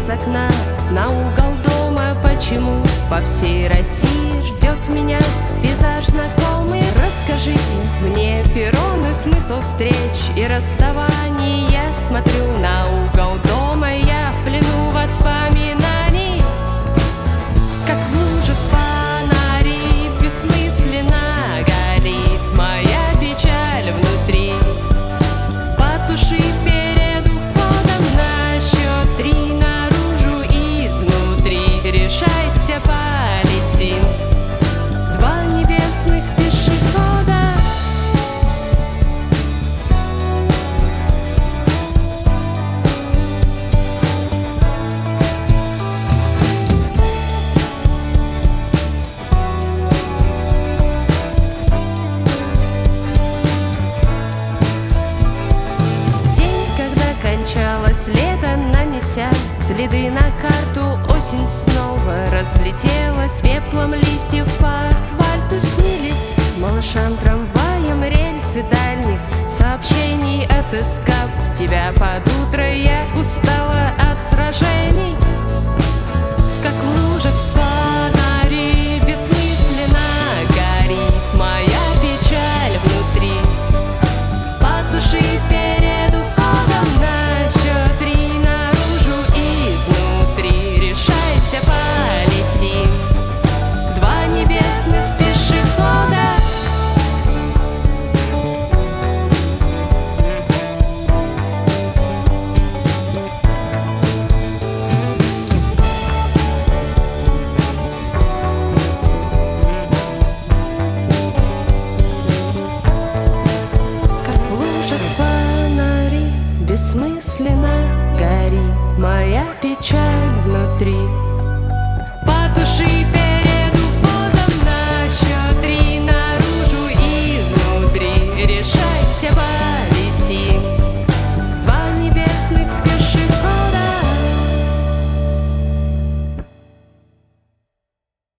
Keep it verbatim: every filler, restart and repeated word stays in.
из окна на угол дома. Почему по всей России ждет меня пейзаж знакомый? Расскажите мне перроны, смысл встреч и расставаний. Я смотрю на угол дома, я в плену воспоминаний. Как в луже фонари бессмысленно горит моя печаль внутри. Потуши перед уходом на счет три, наружу и изнутри. Решайся, полетим. Два небесных пешехода. Лето, нанеся следы на карту, осень снова разлетелась пеплом листьев по асфальту. Снились малышам трамваем рельсы дальних сообщений. Отыскав тебя под утро, я устала от сражений. Как в лужах фонари бессмысленно горит моя печаль внутри. Потуши перед уходом на счет три, наружу и изнутри. Решайся, полетим. Два небесных пешехода. Бессмысленно горит моя печаль внутри. Потуши